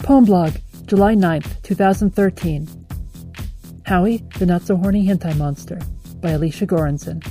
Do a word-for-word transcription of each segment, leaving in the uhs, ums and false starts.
Poem blog, July ninth, twenty thirteen. Howie, the Not-So-Horny Hentai Monster, by Alicia Goranson.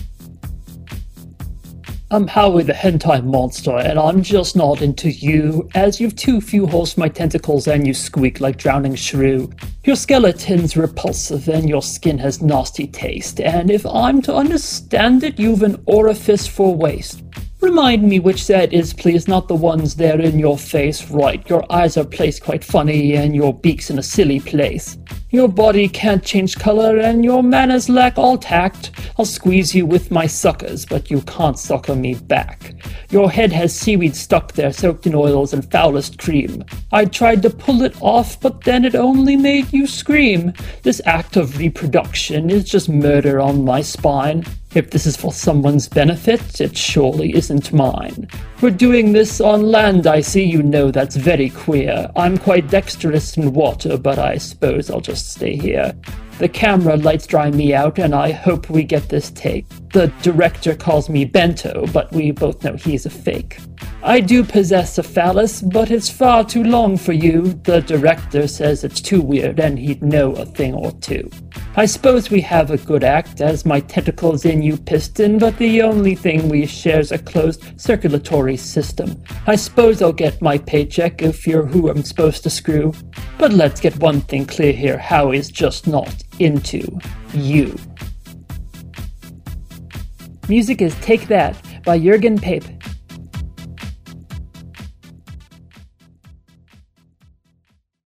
I'm Howie the Hentai Monster, and I'm just not into you, as you've too few holes for my tentacles and you squeak like drowning shrew. Your skeleton's repulsive and your skin has nasty taste, and if I'm to understand it, you've an orifice for waste. Remind me which that is, please, not the ones there in your face. Right, your eyes are placed quite funny and your beak's in a silly place. Your body can't change color and your manners lack all tact. I'll squeeze you with my suckers, but you can't sucker me back. Your head has seaweed stuck there, soaked in oils and foulest cream. I tried to pull it off, but then it only made you scream. This act of reproduction is just murder on my spine. If this is for someone's benefit, it surely isn't mine. We're doing this on land, I see, you know that's very queer. I'm quite dexterous in water, but I suppose I'll just stay here. The camera lights dry me out, and I hope we get this take. The director calls me Bento, but we both know he's a fake. I do possess a phallus, but it's far too long for you. The director says it's too weird, and he'd know a thing or two. I suppose we have a good act, as my tentacles in you piston, but the only thing we share's a closed circulatory system. I suppose I'll get my paycheck if you're who I'm supposed to screw. But let's get one thing clear here, Howie's just not into you. Music is Take That by Jürgen Pape.